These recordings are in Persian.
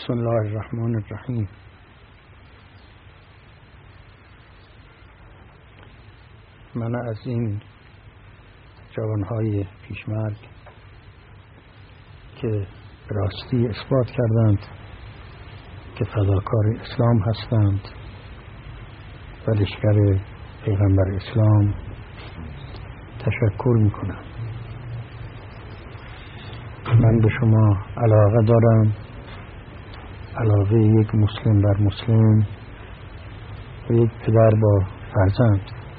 بسم الله الرحمن الرحیم. من از این جوانهای پیشمرگ که به راستی اثبات کردند که فداکار اسلام هستند و لشکر پیغمبر اسلام تشکر میکنم. من به شما علاقه دارم، علاقه یک مسلم بر مسلم و یک پدر با فرزند،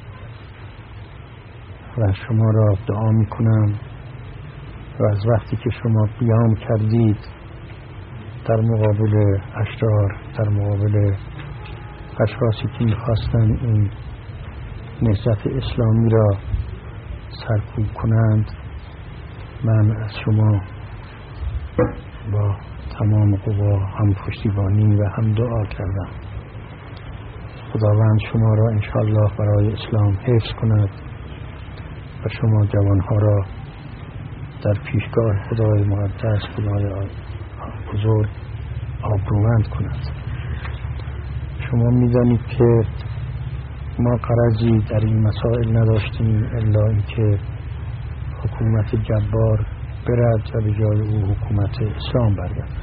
و شما را دعا میکنم و از وقتی که شما قیام کردید در مقابل اشرار، در مقابل اشخاصی که میخواستند این نهضت اسلامی را سرکوب کنند، من از شما با تمام قوا هم پشتیبانی و هم دعا کردم. خداوند شما را انشاءالله برای اسلام حفظ کند و شما جوانها را در پیشگاه خدای مقدس، خدای بزرگ آبرومند کند. شما می‌دانید که ما غرضی در این مسائل نداشتیم الا اینکه حکومت جبار برد و به جای او حکومت اسلام برگردد.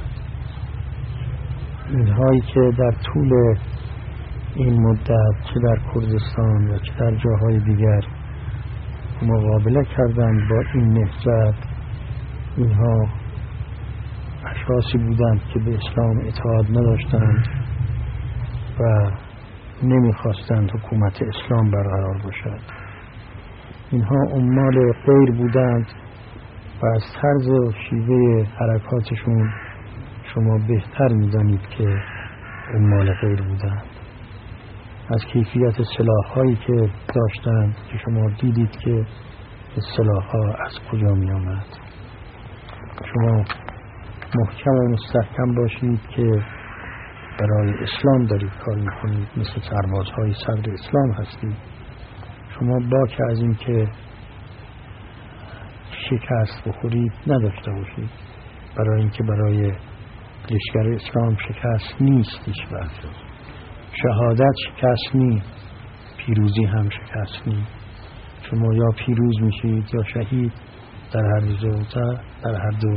اینهایی که در طول این مدت چه در کردستان و چه در جاهای دیگر مقابله کردند با این نهضت، اینها اشخاصی بودند که به اسلام اعتقاد نداشتند و نمیخواستند حکومت اسلام برقرار باشد. اینها عمال غیر بودند و از طرز و شیوه حرکاتشون شما بهتر میدانید که عمال غیر بودند. از کیفیت سلاح‌هایی که داشتند که شما دیدید که سلاح‌ها از کجا می آمد. شما محکم و مستحکم باشید که برای اسلام دارید کار میکنید، مثل سربازهای صدر اسلام هستید. شما باک از این که شکست بخورید نداشته باشید، برای اینکه برای لشکر اسلام شکست نیست. هیچ وقت شهادت شکست نیست، پیروزی هم شکست نیست. شما یا پیروز میشید یا شهید. در هر دو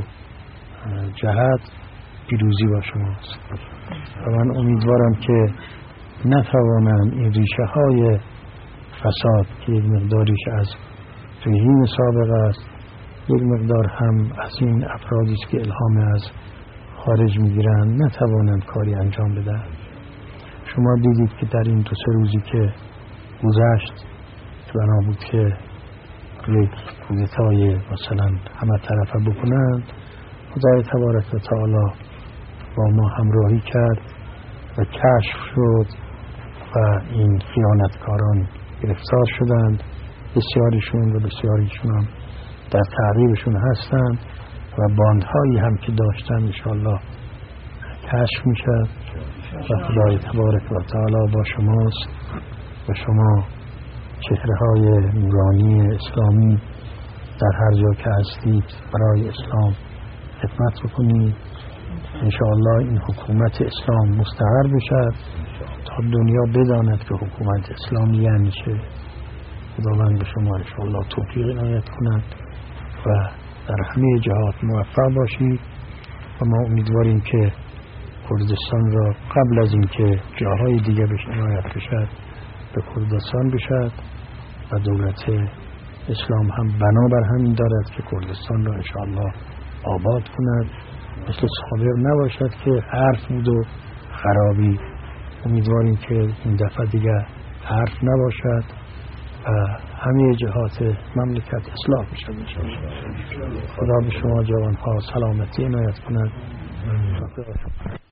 جهت پیروزی با شماست. و من امیدوارم که نتوانند این ریشه های فساد که یک مقداریش از رژیم سابق است، یک مقدار هم از این افرادی است که الهام از خارج میگیرند، نتوانند کاری انجام بدن. شما دیدید که در این 2-3 روزی که گذشت بنا بود که یک کودتای مثلا همه طرفه بکنند، خدای تبارک و تعالی با ما همراهی کرد و کشف شد و این خیانتکاران گرفتار شدند. بسیاریشون و بسیاریشون هم در تعقیبشون هستند و باندهایی هم که داشتن انشاءالله کشف میشد و خدای تبارک و تعالی با شماست و شما چهره‌های نورانی اسلامی در هر جا که هستید برای اسلام خدمت بکنید. انشاءالله این حکومت اسلام مستقر بشد تا دنیا بداند که حکومت اسلامی یعنی چه. خداوند به شما انشاءالله توفیق عنایت کند و در همه جهات موفق باشید و ما امیدواریم که کردستان را قبل از اینکه جاهای دیگه بهش عنایت بشد به کردستان بشد و دولت اسلام هم بنابر همین دارد که کردستان را انشاءالله آباد کند، مثل سابق نباشد که حرف بود و خرابی. امیدواریم که این دفعه دیگه حرف نباشد و همه جهات مملکت اصلاح بشد. خدا به شما جوانها سلامتی عنایت کند.